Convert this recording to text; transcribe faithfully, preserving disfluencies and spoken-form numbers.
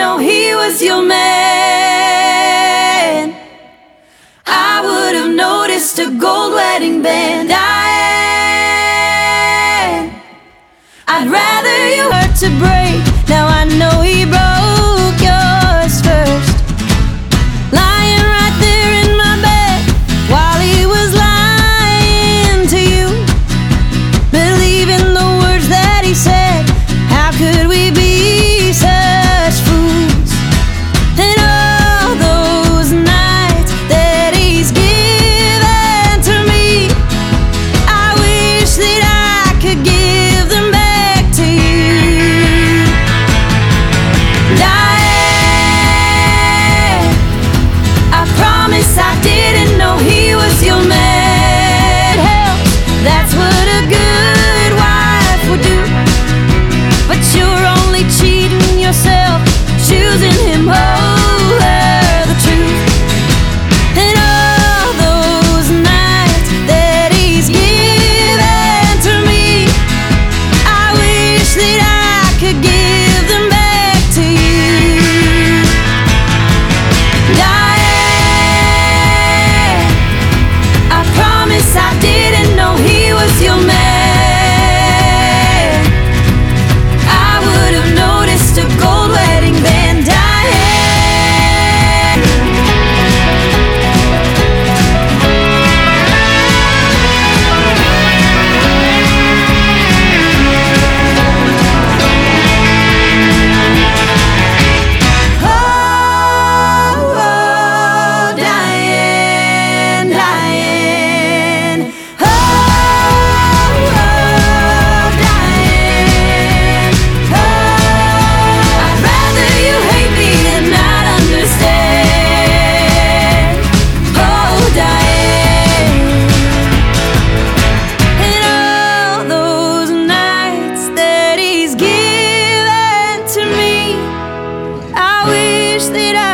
know he was your man, I would have noticed a gold wedding band. Diane, I'd rather you hurt to break. Now I know he broke yours first, lying right there in my bed while he was lying to you, believing the words that he said. How could we be such fools? And all those nights that he's given to me, I wish that I could give them back to you. Diane, I promise I didn't know he was your man. Hell, that's what a good wife would do. But you're only cheating yourself, choosing him over the truth. And all those nights that he's given to me, I wish that I could give them back to you. Diane, I promise I didn't know he was your man. I would have noticed a gold wedding band. Diane, oh, oh, Diane, Diane, oh, oh, Diane, oh, I'd rather you hate me and not understand. Oh, Diane, and all those nights that he's given to me, I wish that I